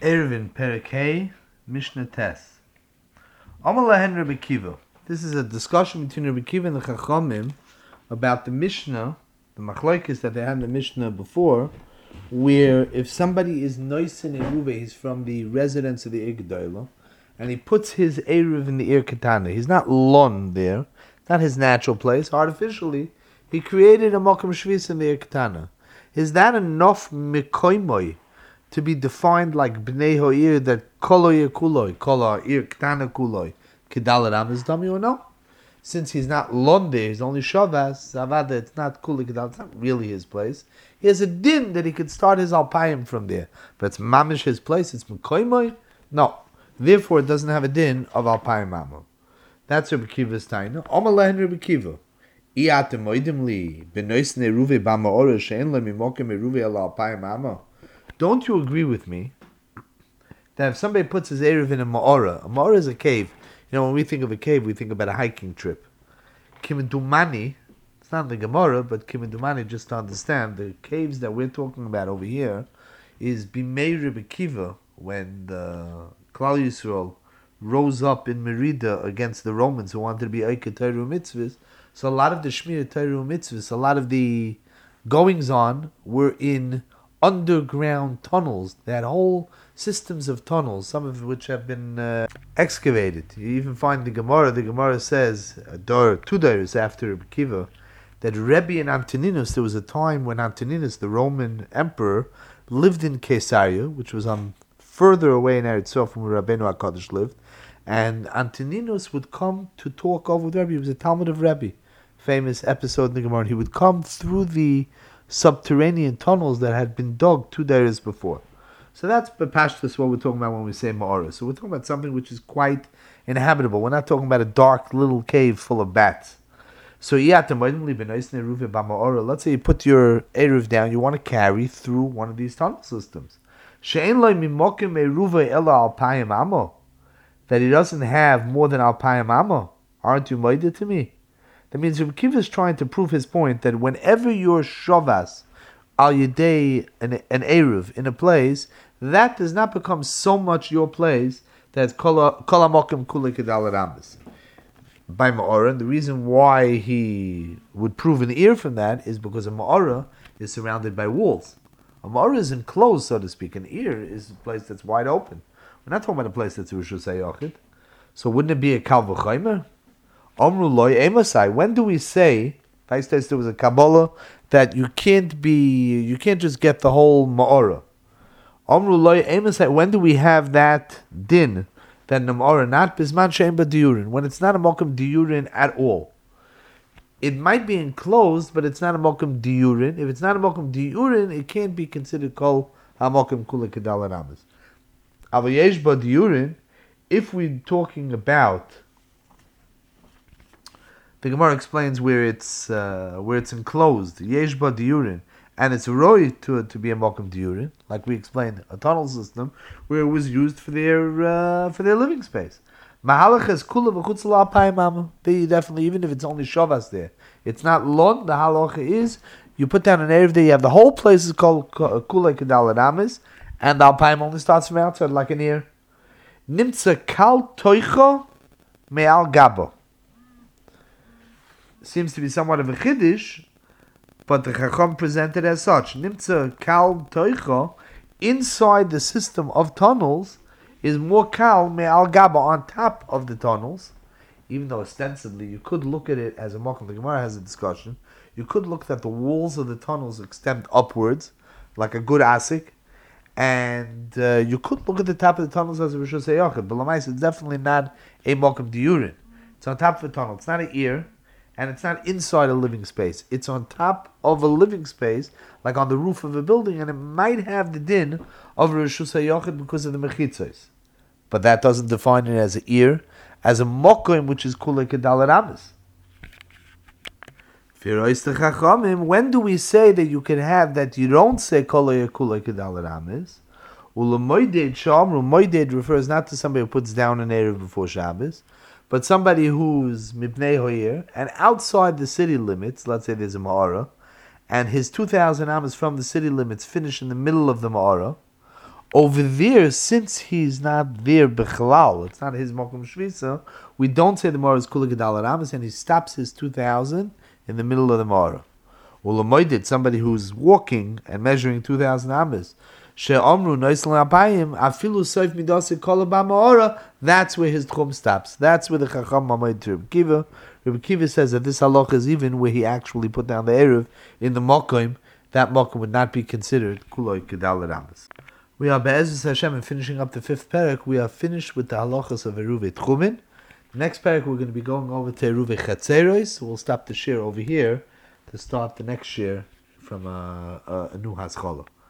Eruvin Perek Mishnah Tes. Amalahen Rabbi Kiva. This is a discussion between Rabbi Kiva and the Chachamim about the Mishnah, the Machlokes that they had in the Mishnah before, where if somebody is Noisin Eruve, he's from the residence of the Ir Gedolah, and he puts his Eruv in the Ir Ketana. He's not Lon there, not his natural place. Artificially, he created a Mokum Shvis in the Ir Ketana. Is that enough Mikoimoi to be defined like Bnei Ho'ir, that Koloy Kuloi, Kola Ir Ketana Kuloi, Kedal Ramas Dami, or no? Since he's not Londe, he's only Shavas, Zavada, it's not Kuli Kedal, it's not really his place. He has a din that he could start his Alpayim from there. But it's Mamish his place, it's Mikoimoi? No. Therefore, it doesn't have a din of Alpayim Mamu. That's Rabbi Kiva's Taina. Omalehen Rabbi Kiva. Iatem Moidim Li, Benois Neruve Bamaora, Shein Le Mimokim Eruve Al Alpayim Mamu. Don't you agree with me that if somebody puts his Eruv in a Ma'ora is a cave. You know, when we think of a cave, we think about a hiking trip. Kimendumani, it's not the Gemara, but Kimendumani, just to understand, the caves that we're talking about over here is Bimei Rebbe Kiva, when the Klal Yisrael rose up in Merida against the Romans who wanted to be Eike Teiru Mitzvahs. So a lot of the Shmir Teiru Mitzvahs, a lot of the goings on were in underground tunnels. They had whole systems of tunnels, some of which have been excavated. You even find the Gemara says, two days after Rebbe Kiva, that Rebbe and Antoninus, there was a time when Antoninus, the Roman emperor, lived in Caesarea, which was on further away in Eretz Yisrael from where Rabbeinu HaKadosh lived, and Antoninus would come to talk over with Rebbe. He was a Talmud of Rebbe, famous episode in the Gemara. He would come through the subterranean tunnels that had been dug 2 days before. So that's Bepashtus, what we're talking about when we say Ma'ora. So we're talking about something which is quite inhabitable. We're not talking about a dark little cave full of bats. So let's say you put your Eruv down, you want to carry through one of these tunnel systems. That he doesn't have more than Alpayim Amo. Aren't you moided to me? That means Rabbi Kiva is trying to prove his point that whenever you're Shavas al Yedei an Eruv in a place, that does not become so much your place that it's Kol HaMokim Kulei Kedal Ramas. By Ma'ora, the reason why he would prove an ear from that is because a Ma'ora is surrounded by walls. A Ma'ora is enclosed, so to speak. An ear is a place that's wide open. We're not talking about a place that's Rishus HaYachid. So wouldn't it be a Kal V'chaymer? Omru loy emasai. When do we say, there was a Kabbalah, that you can't just get the whole Ma'ora? Omru loy emasai. When do we have that din, that the Ma'ora, not bisman she'en b'diurin, when it's not a mokum diurin at all? It might be enclosed, but it's not a mokum diurin. If it's not a mokum diurin, it can't be considered kol ha-mokum kula kedal ramas. Avayesh b'diurin, if we're talking about, the Gemara explains where it's enclosed, yesh ba diurin, and it's roy to be a mokum diurin, like we explained, a tunnel system where it was used for their living space. Mahalach is kula v'chutz la'apayim mama. They definitely, even if it's only shavas there, it's not lon. The halacha is you put down an erev there. You have the whole place is called kula kedal ramas, and the alpayim only starts from outside like an ear. Nimtza kal toicha me'al gabo. Seems to be somewhat of a chiddush, but the Chacham presented as such. Nimtza kal toicha, inside the system of tunnels, is more kal me'al gaba, on top of the tunnels. Even though ostensibly you could look at it as a mokum. The Gemara has a discussion. You could look that the walls of the tunnels extend upwards, like a good asik, and you could look at the top of the tunnels as a Rishus HaYachid. But Lamais, it's definitely not a mokum diurin. It's on top of the tunnel. It's not an ear. And it's not inside a living space. It's on top of a living space, like on the roof of a building, and it might have the din of Rishus HaYachid because of the mechitzos. But that doesn't define it as an ear, as a mokim, which is kulei kedal ramas. When do we say that you can have that you don't say kulei kedal ramas? Ulamoided shamru, moided refers not to somebody who puts down an erev before Shabbos, but somebody who's mipnei hoyer, and outside the city limits, let's say there's a Ma'ara, and his 2,000 amas from the city limits finish in the middle of the Ma'ara, Over there, since he's not there b'chalal, it's not his Mokum Shvisa, we don't say the Mara is Kula Gedal Aramis, and he stops his 2,000 in the middle of the Mara. Ulamoidid, somebody who's walking and measuring 2,000 Amas, She'omru Noisel Apayim, Afilu Soif Midase Kolaba Ma'ora, that's where his Tchum stops. That's where the Chacham Mamoid to Rebbe Kiva. Rebbe Kiva says that this halach is even where he actually put down the Eruv in the Mokim, that Mokim would not be considered Kuloi Gedal Aramis. We are Be'ezus Hashem and finishing up the 5th parak. We are finished with the halachas of Eruve Tchumin. Next parak we're going to be going over to Eruve Chatzeros. We'll stop the shir over here to start the next shir from a new Haskalah.